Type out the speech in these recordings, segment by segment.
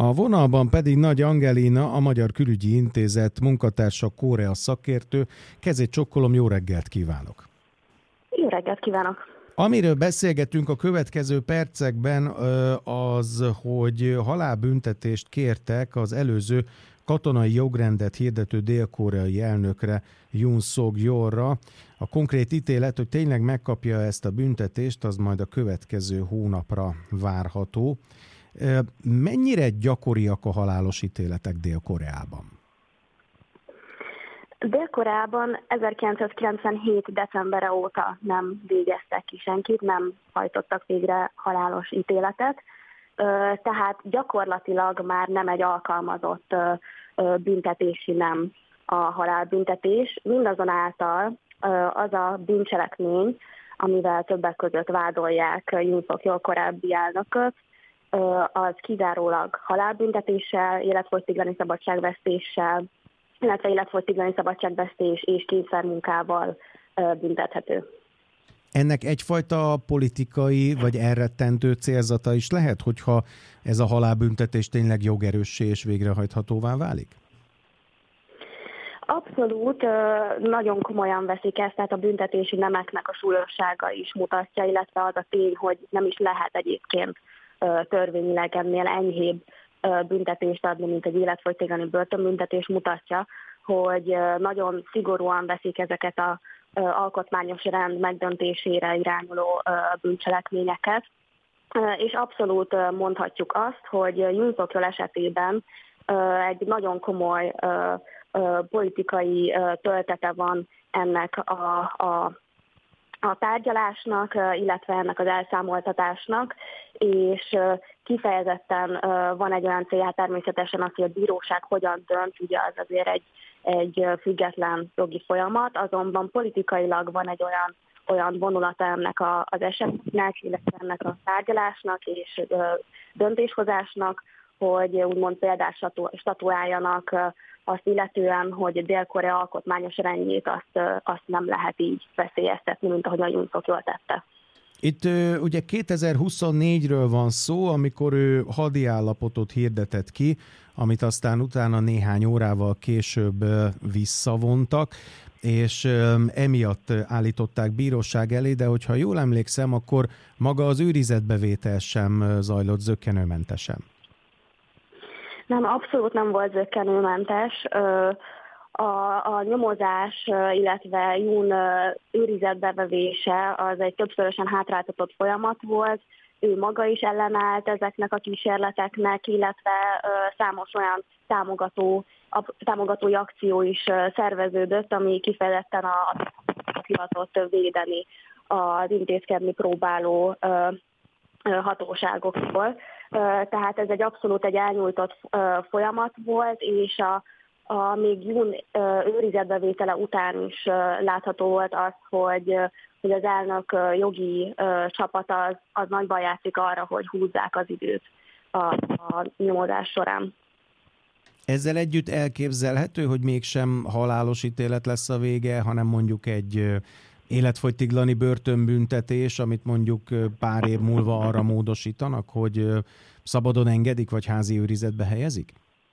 A vonalban pedig Nagy Angelina, a Magyar Külügyi Intézet munkatársa, Korea szakértő. Kezét csokkolom, jó reggelt kívánok! Jó reggelt kívánok! Amiről beszélgetünk a következő percekben az, hogy halálbüntetést kértek az előző katonai jogrendet hirdető dél-koreai elnökre, Yoon Suk-yeolra. A konkrét ítélet, hogy tényleg megkapja ezt a büntetést, az majd a következő hónapra várható. Mennyire gyakoriak a halálos ítéletek Dél-Koreában? Dél-Koreában 1997. decembere óta nem végeztek ki senkit, nem hajtottak végre halálos ítéletet, tehát gyakorlatilag már nem egy alkalmazott büntetési nem a halálbüntetés. Mindazonáltal az a bűncselekmény, amivel többek között vádolják Yoon Suk-yeol korábbi elnököt, az kizárólag halálbüntetéssel, életfogytiglani szabadságvesztéssel, illetve életfogytiglani szabadságvesztés és kényszermunkával büntethető. Ennek egyfajta politikai vagy elrettentő célzata is lehet, hogyha ez a halálbüntetés tényleg jogerőssé és végrehajthatóvá válik? Abszolút, nagyon komolyan veszik ezt, tehát a büntetési nemeknek a súlyossága is mutatja, illetve az a tény, hogy nem is lehet egyébként törvényileg ennél enyhébb büntetést adni, mint egy életfogytiglani börtönbüntetés mutatja, hogy nagyon szigorúan veszik ezeket az alkotmányos rend megdöntésére irányuló bűncselekményeket, és abszolút mondhatjuk azt, hogy Yoon Suk-yeol esetében egy nagyon komoly politikai töltete van ennek a tárgyalásnak, illetve ennek az elszámoltatásnak, és kifejezetten van egy olyan célja természetesen az, hogy a bíróság hogyan dönt, ugye az azért egy független jogi folyamat, azonban politikailag van egy olyan vonulata ennek az esetnek, illetve ennek a tárgyalásnak és döntéshozásnak, hogy úgymond példát statuáljanak azt illetően, hogy Dél-Korea alkotmányos rendjét azt nem lehet így veszélyeztetni, mint ahogy a Yoon Suk-yeol tette. Itt ugye 2024-ről van szó, amikor ő hadi állapotot hirdetett ki, amit aztán utána néhány órával később visszavontak, és emiatt állították bíróság elé, de hogyha jól emlékszem, akkor maga az őrizetbevétel sem zajlott zökkenőmentesen. Nem, abszolút nem volt zökkenőmentes. A nyomozás, illetve Yoon őrizetbevevése az egy többszörösen hátráltatott folyamat volt. Ő maga is ellenállt ezeknek a kísérleteknek, illetve számos olyan támogatói akció is szerveződött, ami kifejezetten a hivatott védeni az intézkedni próbáló hatóságoktól. Tehát ez abszolút egy elnyújtott folyamat volt, és még Yoon őrizetbevétele után is látható volt az, hogy az elnök jogi csapata az nagyban játszik arra, hogy húzzák az időt a nyomozás során. Ezzel együtt elképzelhető, hogy mégsem halálos ítélet lesz a vége, hanem mondjuk egy életfogytiglani börtönbüntetés, amit mondjuk pár év múlva arra módosítanak, hogy szabadon engedik, vagy házi őrizetbe helyezik?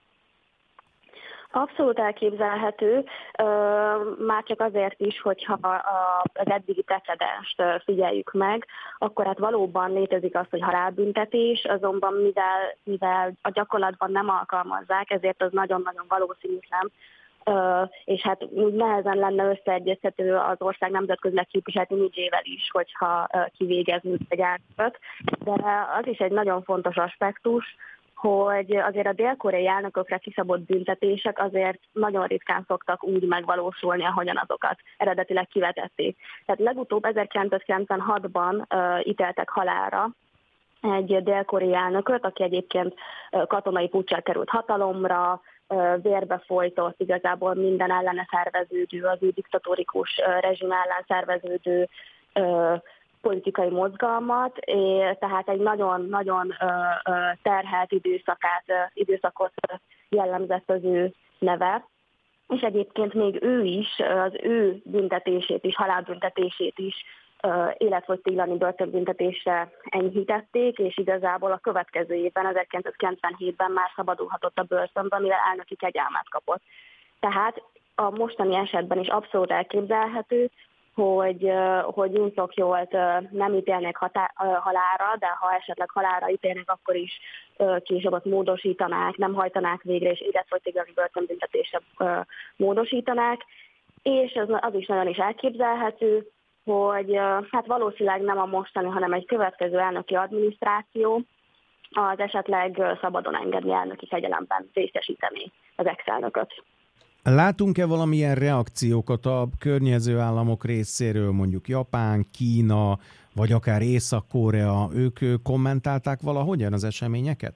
Abszolút elképzelhető, már csak azért is, hogyha az eddigi precedenst figyeljük meg, akkor hát valóban létezik az, hogy halálbüntetés, azonban mivel a gyakorlatban nem alkalmazzák, ezért az nagyon-nagyon valószínűtlen, és hát úgy nehezen lenne összeegyeztető az ország nemzetközileg képviselt imidzsével is, hogyha kivégeznünk egy elnököt, de az is egy nagyon fontos aspektus, hogy azért a dél-koreai elnökökre kiszabott büntetések azért nagyon ritkán szoktak úgy megvalósulni, ahogyan azokat eredetileg kivetették. Tehát legutóbb 1996-ban ítéltek halálra egy dél-koreai elnököt, aki egyébként katonai puccsal került hatalomra, vérbe folytott igazából minden ellene szerveződő, az ő diktatórikus rezsim ellen szerveződő politikai mozgalmat, tehát egy nagyon-nagyon terhelt időszakot jellemzett az ő neve, és egyébként még ő is, az ő büntetését is, halálbüntetését is életfogytiglani börtönbüntetésre enyhítették, és igazából a következő évben, 1997-ben már szabadulhatott a börtönből, mivel elnöki kegyelmet kapott. Tehát a mostani esetben is abszolút elképzelhető, hogy Yoon Suk-yeolt nem ítélnék halálra, de ha esetleg halálra ítélnék, akkor is később ott módosítanák, nem hajtanák végre, és életfogytiglani börtönbüntetésre módosítanák. És az is nagyon is elképzelhető, hogy hát valószínűleg nem a mostani, hanem egy következő elnöki adminisztráció az esetleg szabadon engedni elnöki kegyelemben részesíteni az ex-elnököt. Látunk-e valamilyen reakciókat a környező államok részéről, mondjuk Japán, Kína, vagy akár Észak-Korea? Ők kommentálták valahogyan az eseményeket?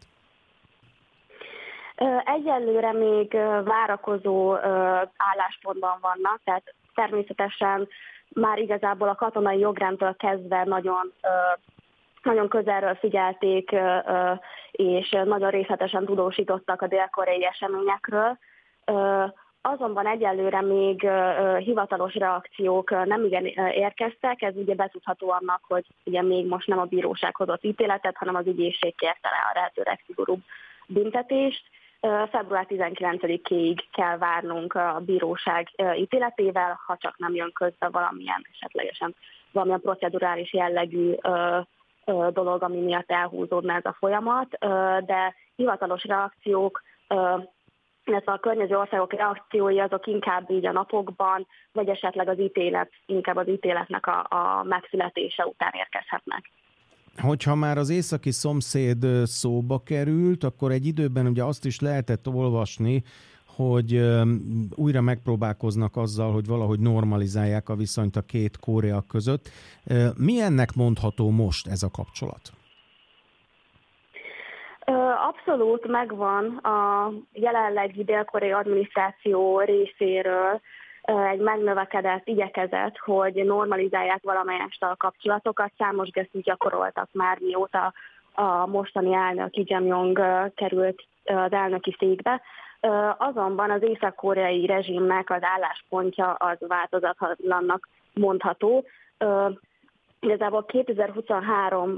Egyelőre még várakozó álláspontban vannak, tehát természetesen már igazából a katonai jogrendtől kezdve nagyon közelről figyelték, és nagyon részletesen tudósítottak a dél-koreai eseményekről. Azonban egyelőre még hivatalos reakciók nem igen érkeztek, ez ugye betudható annak, hogy ugye még most nem a bíróság hozott ítéletet, hanem az ügyészség kérte rá a lehető legszigorúbb büntetést. Február 19-ig kell várnunk a bíróság ítéletével, ha csak nem jön közbe valamilyen procedurális jellegű dolog, ami miatt elhúzódna ez a folyamat, de hivatalos reakciók, illetve a környező országok reakciói azok inkább így a napokban, vagy esetleg inkább az ítéletnek a megszületése után érkezhetnek. Hogyha már az északi szomszéd szóba került, akkor egy időben ugye azt is lehetett olvasni, hogy újra megpróbálkoznak azzal, hogy valahogy normalizálják a viszonyt a két Korea között. Milyennek mondható most ez a kapcsolat? Abszolút megvan a jelenlegi dél-koreai adminisztráció részéről egy megnövekedett igyekezet, hogy normalizálják valamelyest a kapcsolatokat. Számos gesztust gyakoroltak már, mióta a mostani elnök Kim Jong került az elnöki székbe. Azonban az észak-koreai rezsimnek az álláspontja az változatlannak mondható. Igazából 2023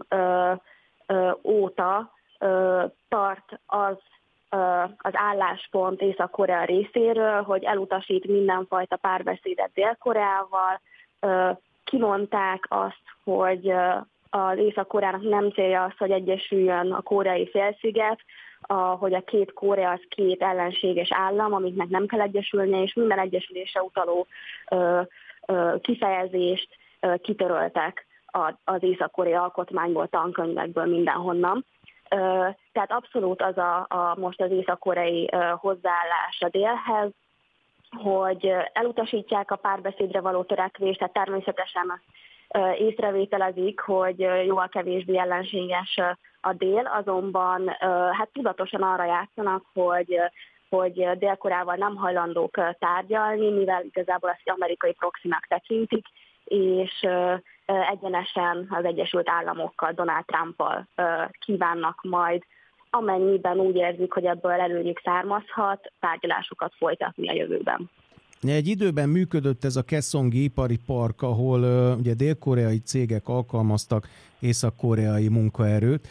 óta tart az álláspont Észak-Korea részéről, hogy elutasít mindenfajta párbeszédet Dél-Koreával. Kimondták azt, hogy az Észak-Koreának nem célja az, hogy egyesüljön a koreai félsziget, hogy a két Korea az két ellenséges állam, amiknek nem kell egyesülni, és minden egyesülésre utaló kifejezést kitöröltek az Észak-Korea alkotmányból, tankönyvekből, mindenhonnan. Tehát abszolút az most az észak-koreai hozzáállás a délhez, hogy elutasítják a párbeszédre való törekvést, tehát természetesen észrevételezik, hogy jóval kevésbé ellenséges a dél, azonban hát tudatosan arra játszanak, hogy Dél-Koreával nem hajlandók tárgyalni, mivel igazából ezt amerikai proxynak tekintik, és egyenesen az Egyesült Államokkal, Donald Trumpal kívánnak majd, amennyiben úgy érzik, hogy ebből előnyük származhat, tárgyalásokat folytatni a jövőben. Egy időben működött ez a Kaesong-i ipari park, ahol ugye dél-koreai cégek alkalmaztak észak-koreai munkaerőt.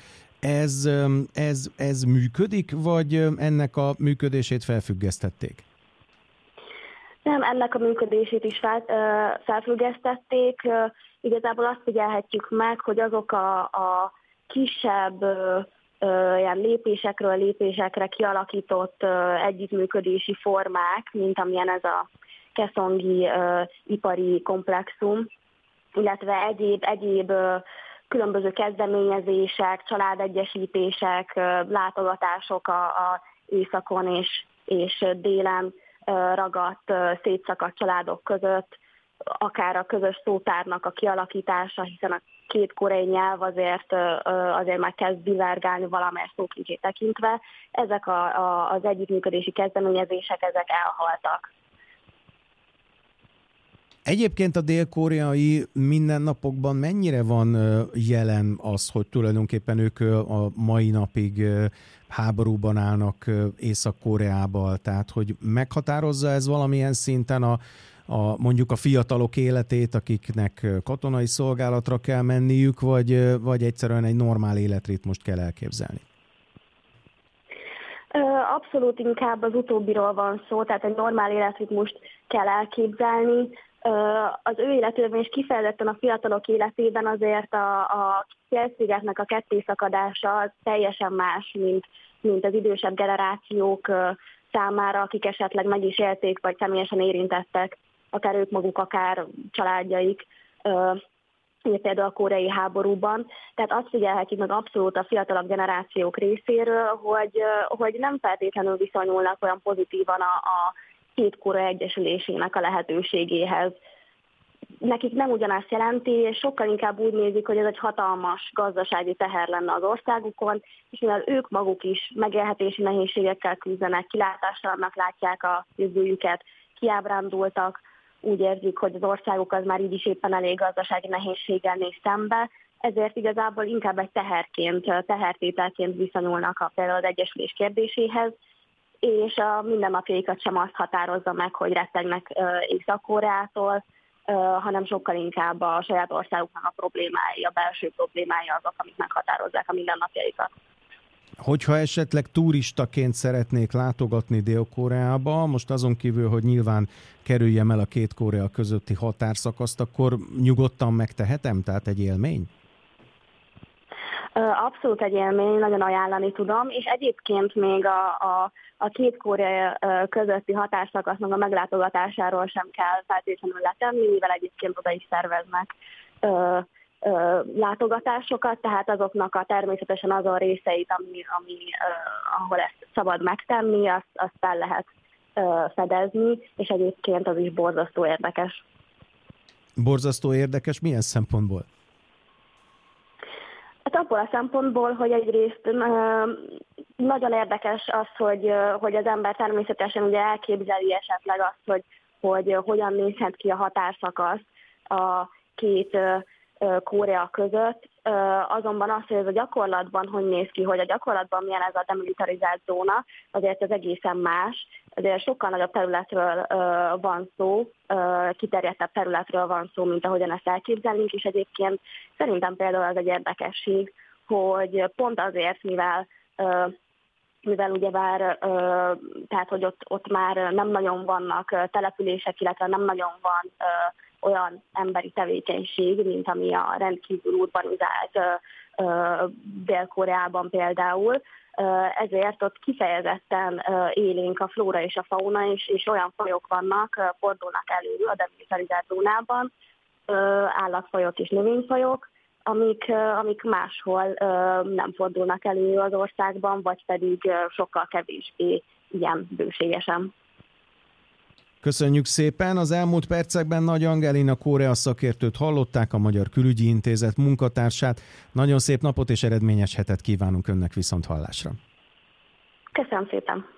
Ez működik, vagy ennek a működését felfüggesztették? Nem, ennek a működését is felfüggesztették. Igazából azt figyelhetjük meg, hogy azok a kisebb ilyen lépésekre kialakított együttműködési formák, mint amilyen ez a Kaesong-i ipari komplexum, illetve egyéb különböző kezdeményezések, családegyesítések, látogatások a északon és délen ragadt, szétszakadt családok között, akár a közös szótárnak a kialakítása, hiszen a két koreai nyelv azért már kezd divергálni valamelyes szókincsét tekintve. Ezek az együttműködési kezdeményezések, ezek elhaltak. Egyébként a dél-koreai mindennapokban mennyire van jelen az, hogy tulajdonképpen ők a mai napig háborúban állnak Észak-Koreával? Tehát, hogy meghatározza ez valamilyen szinten mondjuk a fiatalok életét, akiknek katonai szolgálatra kell menniük, vagy egyszerűen egy normál életritmust kell elképzelni? Abszolút inkább az utóbbiról van szó, tehát egy normál életritmust kell elképzelni. Az ő életében és kifejezetten a fiatalok életében azért a félszigetnek a kettészakadása az teljesen más, mint az idősebb generációk számára, akik esetleg meg is élték, vagy személyesen érintettek, akár ők maguk, akár családjaik, például a koreai háborúban. Tehát azt figyelhetjük meg abszolút a fiatalabb generációk részéről, hogy nem feltétlenül viszonyulnak olyan pozitívan a két Korea egyesülésének a lehetőségéhez. Nekik nem ugyanazt jelenti, és sokkal inkább úgy nézik, hogy ez egy hatalmas gazdasági teher lenne az országukon, és mivel ők maguk is megélhetési nehézségekkel küzdenek, kilátástalannak látják a jövőjüket, kiábrándultak, úgy érzik, hogy az országuk az már így is éppen elég gazdasági nehézséggel néz szembe, ezért igazából inkább egy tehertételként viszonyulnak például az egyesülés kérdéséhez, és a mindennapjaikat sem azt határozza meg, hogy rettegnek Észak-Koreától, hanem sokkal inkább a saját országuknak a problémái, a belső problémái azok, amik meghatározzák a mindennapjaikat. Hogyha esetleg turistaként szeretnék látogatni Dél-Koreába, most azon kívül, hogy nyilván kerüljem el a két Korea közötti határszakaszt, akkor nyugodtan megtehetem? Tehát egy élmény? Abszolút egy élmény, nagyon ajánlani tudom, és egyébként még a két Korea közötti határszakasznak a meglátogatásáról sem kell feltétlenül letenni, mivel egyébként oda is szerveznek látogatásokat, tehát azoknak természetesen azon részeit, ahol ezt szabad megtenni, azt fel lehet fedezni, és egyébként az is borzasztó érdekes. Borzasztó érdekes? Milyen szempontból? Hát abból a szempontból, hogy egyrészt nagyon érdekes az, hogy az ember természetesen ugye elképzeli esetleg azt, hogy hogyan nézhet ki a határszakasz a két Korea között, azonban az, hogy ez a gyakorlatban hogy néz ki, hogy a gyakorlatban milyen ez a demilitarizált zóna, azért ez egészen más, azért sokkal nagyobb területről van szó, kiterjedtebb területről van szó, mint ahogyan ezt elképzelnénk, és egyébként szerintem például az egy érdekesség, hogy pont azért, mivel ugyebár, tehát hogy ott már nem nagyon vannak települések, illetve nem nagyon van olyan emberi tevékenység, mint ami a rendkívül urbanizált Dél-Koreában például. Ezért ott kifejezetten élénk a flóra és a fauna, és olyan fajok vannak, fordulnak elő a demilitarizált zónában, állatfajok és növényfajok, amik máshol nem fordulnak elő az országban, vagy pedig sokkal kevésbé ilyen bőségesen. Köszönjük szépen! Az elmúlt percekben Nagy Angelina Korea szakértőt hallották, a Magyar Külügyi Intézet munkatársát. Nagyon szép napot és eredményes hetet kívánunk önnek, viszont hallásra! Köszönöm szépen!